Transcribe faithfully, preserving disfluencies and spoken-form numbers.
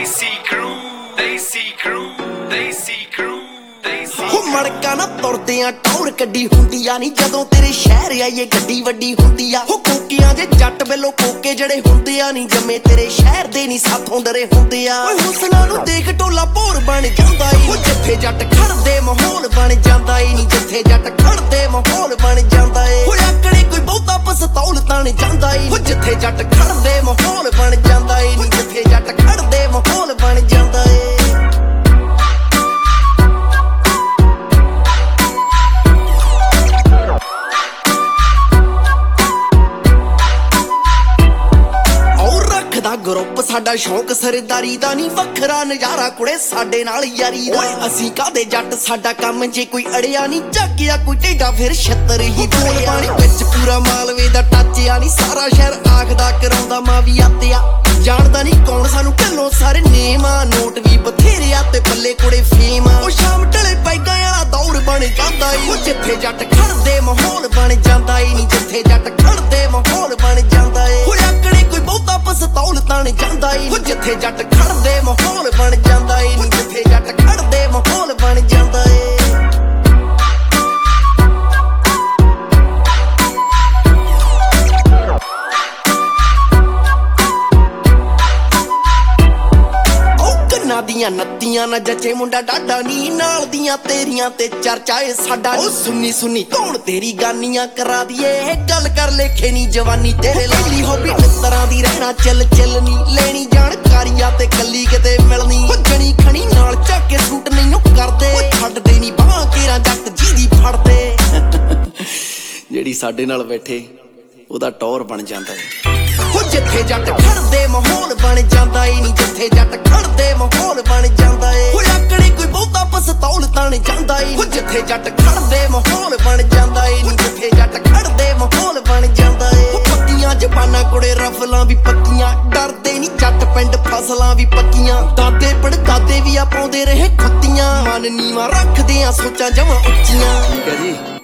Deसी crew, Deसी crew, Deसी crew, Deसी ਹੋ ਮੜਕਾ ਨਾ ਤੁਰਦੇ ਆ ਟੌਰ ਕੱਢੀ ਹੁੰਦੀ ਆ ਨੀ ਜਦੋਂ ਤੇਰੇ ਸ਼ਹਿਰ ਆਈਏ ਗੱਡੀ ਵੱਡੀ ਹੁੰਦੀ ਆ ਹੋ ਕੋਕੀਆਂ ਦੇ ਜੱਟ ਵੱਲੋਂ ਕੋਕੇ ਜਿਹੜੇ ਹੁੰਦੇ ਆ ਨੀ ਜੰਮੇ ਤੇਰੇ ਸ਼ਹਿਰ ਦੇ ਨੀ ਸਾਥੋਂ ਡਰੇ ਹੁੰਦੇ ਆ ਓਏ ਹੁਸਨਾ ਨੂੰ ਦੇਖ ਟੋਲਾ ਭੋਰ ਬਣ ਜਾਂਦਾ ਈ ਉਹ ਜਿੱਥੇ ਜੱਟ ਖੜਦੇ ਮਾਹੌਲ ਬਣ ਜਾਂਦਾ ਈ ਨੀ ਜਿੱਥੇ ਜੱਟ ਖੜਦੇ ਮਾਹੌਲ ਬਣ ਜਾਂਦਾ ਏ ਓਏ ਆਕੜੇ ਕੋਈ ਬਹੁਤਾ ਪਸਤੌਲ ਤਾਂ ਨੀ ਜਾਂਦਾ ਈ ਉਹ ਜਿੱਥੇ ਜੱਟ ਖੜਦੇ ਮਾਹੌਲ ਬਣ ਜਾਂਦਾ ਈ ਨੀ ਜਿੱਥੇ ਜੱਟ ਖੜਦੇ ਮਾਹੌਲ ਬਣ ਜਾਂਦਾ ਏ ਦਾ ਗਰੁੱਪ ਸਾਡਾ ਸ਼ੌਂਕ ਸਰਦਾਰੀ ਦਾ ਨਹੀਂ ਵੱਖਰਾ ਨਜ਼ਾਰਾ ਕੁੜੇ ਸਾਡੇ ਨਾਲ ਯਾਰੀ ਦਾ ਓਏ ਅਸੀਂ ਕਾਦੇ ਜੱਟ ਸਾਡਾ ਕੰਮ ਜੇ ਕੋਈ ਅੜਿਆ ਨਹੀਂ ਚੱਕਿਆ ਕੋਈ ਢੇਡਾ ਫਿਰ ਛੱਤਰ ਹੀ ਬੋਲ ਪਾਣੀ ਵਿੱਚ ਪੂਰਾ ਮਾਲਵੇ ਦਾ ਟੱਚ ਆ ਨਹੀਂ ਸਾਰਾ ਸ਼ਹਿਰ ਆਖਦਾ ਕਰਾਉਂਦਾ ਮਾਂ ਵੀ ਆਤਿਆ ਜਾਣਦਾ ਨਹੀਂ ਕੌਣ ਸਾਨੂੰ ਢੱਲੋਂ ਸਾਰੇ ਨੇਮ ਆ ਨੋਟ ਵੀ ਬਥੇਰੇ ਆ ਤੇ ਪੱਲੇ ਕੁੜੇ ਫੇਮ ਆ ਉਹ ਸ਼ਾਮ ਢਲੇ ਪੈਗਾਂ ਵਾਲਾ ਦੌਰ ਬਣ ਜਾਂਦਾ ਈ ਉਹ ਜਿੱਥੇ ਜੱਟ ਖੜਦੇ ਮਾਹੌਲ ਬਣ ਜਾਂਦਾ ਈ ਨਹੀਂ ਜਿੱਥੇ ਜੱਟ ਖੜਦੇ ਮਾਹੌਲ ਬਣ ਜਾਂਦਾ ਏ ਓਏ ਆਕੜੇ ਕੋਈ ਬਹੁਤਾ ਪਸਤੌਲ ਤਾਂ ਨੀ ਜਾਂਦਾ ਈ ਜਿੱਥੇ ਜੱਟ ਖੜਦੇ ਮਾਹੌਲ ਬਣ ਜਾਂਦਾ ਈ ਨੀ ਜਿੱਥੇ ਜੱਟ ਖੜਦੇ ਮਾਹੌਲ ਬਣ ਜਾਂਦਾ ਏ ਦੀਆਂ ਨੱਤੀਆਂ ਨਾ ਜੱਚੇ ਮੁੰਡਾ ਡਾਡਾ ਨੀ ਨਾਲ ਦੀਆਂ ਤੇਰੀਆਂ ਤੇ ਚਰਚਾ ਏ ਸਾਡਾ ਉਹ ਸੁੰਨੀ ਸੁੰਨੀ ਕੌਣ ਤੇਰੀ ਗਾਨੀਆਂ ਕਰਾ ਦਈਏ ਗੱਲ ਕਰ ਲੇਖੇ ਨੀ ਜਵਾਨੀ ਤੇਰੇ ਲਈ ਹੋਬੀ ਮਿੱਤਰਾਂ ਦੀ ਰਹਿਣਾ ਚੱਲ ਚੱਲ ਨੀ ਲੈਣੀ ਜਾਣਕਾਰੀਆਂ ਤੇ ਕੱਲੀ ਕਿਤੇ ਮਿਲਣੀ ਜਣੀ ਖਣੀ ਨਾਲ ਚੱਕ ਕੇ ਸੂਟ ਨਹੀਂ ਉਹ ਕਰਦੇ ਛੱਡਦੇ ਨੀ ਬਾਹਾਂ ਕੇਰਾਂ ਜੱਟ ਜਿਹਦੀ ਫੜਦੇ ਜਿਹੜੀ ਸਾਡੇ ਨਾਲ ਬੈਠੇ ਉਹਦਾ ਟੌਰ ਬਣ ਜਾਂਦਾ ਏ ਉਹ ਜਿੱਥੇ ਜੱਟ ਖੜਦੇ ਮਾਹੌਲ ਬਣ ਜਾਂਦਾ ਈ ਨੀ ਜਿੱਥੇ ਜੱਟ ਖੜਦੇ ਮਾਹੌਲ ਬਣ ਜਾਂਦਾ ਏ ਓਏ ਆਕੜੇ ਕੋਈ ਬਹੁਤਾ ਪਸਤੌਲ ਤਾਂ ਨੀ ਜਾਂਦਾ ਈ ਉਹ ਜਿੱਥੇ ਜੱਟ ਖੜਦੇ ਮਾਹੌਲ ਬਣ ਜਾਂਦਾ ਈ ਨੀ ਜਿੱਥੇ ਜੱਟ ਖੜਦੇ ਮਾਹੌਲ ਬਣ ਜਾਂਦਾ ਏ ਉਹ ਪੱਕੀਆਂ ਜ਼ਬਾਨਾਂ ਕੁੜੇ ਰਫਲਾਂ ਵੀ ਪੱਕੀਆਂ ਡਰਦੇ ਨੀ ਜੱਟ ਪਿੰਡ ਫਸਲਾਂ ਵੀ ਪੱਕੀਆਂ ਦਾਦੇ ਪੜਦਾਦੇ ਵੀ ਆ ਪਾਉਂਦੇ ਰਹੇ ਖੁੱਤੀਆਂ ਮਨ ਨੀਵਾਂ ਰੱਖਦੇ ਆ ਸੋਚਾਂ ਜਮਾਂ ਉੱਚੀਆਂ ਠੀਕ ਹੈ ਜੀ।